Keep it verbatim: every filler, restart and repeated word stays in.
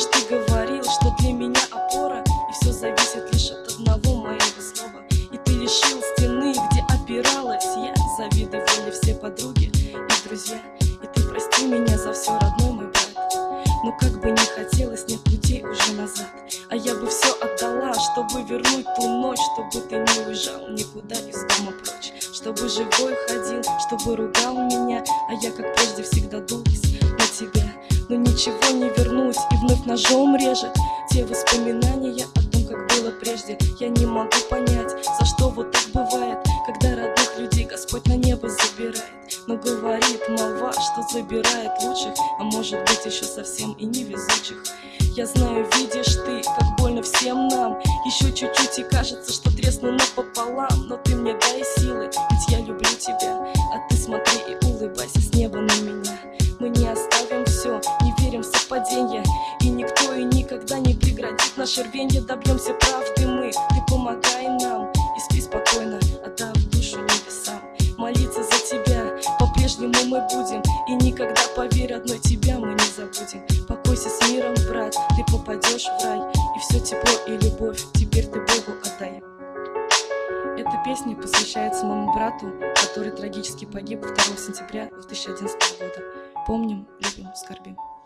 ты говорил, что для меня опора, и все зависит лишь от одного моего слова. И ты лишил стены, где опиралась я. Завидовали все подруги и друзья. И ты прости меня за все, родной мой брат. Но как бы не хотелось, нет путей уже назад. А я бы все отдала, чтобы вернуть ту ночь, чтобы ты не уезжал никуда из дома прочь, чтобы живой ходил, чтобы ругал меня, а я как прежде всегда дулась на тебя. Но ничего не вернуть, и вновь ножом режет те воспоминания о том, как было прежде. Я не могу понять, за что вот так бывает, когда родных людей Господь на небо забирает. Но говорит молва, что забирает лучших, а может быть еще совсем и невезучих. Я знаю, видишь ты, как больно всем нам. Еще чуть-чуть и кажется, что тресну напополам. Но ты мне дай силы, ведь я люблю тебя. А ты смотри и улыбайся с неба на меня. Мы не оставим все, не верим в совпаденья. И никто и никогда не преградит наше рвенье. Добьемся правды мы, ты помогай нам. И спи спокойно, отдав душу небесам. Молиться за тебя по-прежнему мы будем. И никогда, поверь, одной тебя мы не забудем. Покойся с миром, брат, ты попадешь в рай. И все тепло и любовь теперь ты Богу отдай. Эта песня посвящается моему брату, который трагически погиб второго сентября две тысячи одиннадцатого года. Помним, любим, скорбим.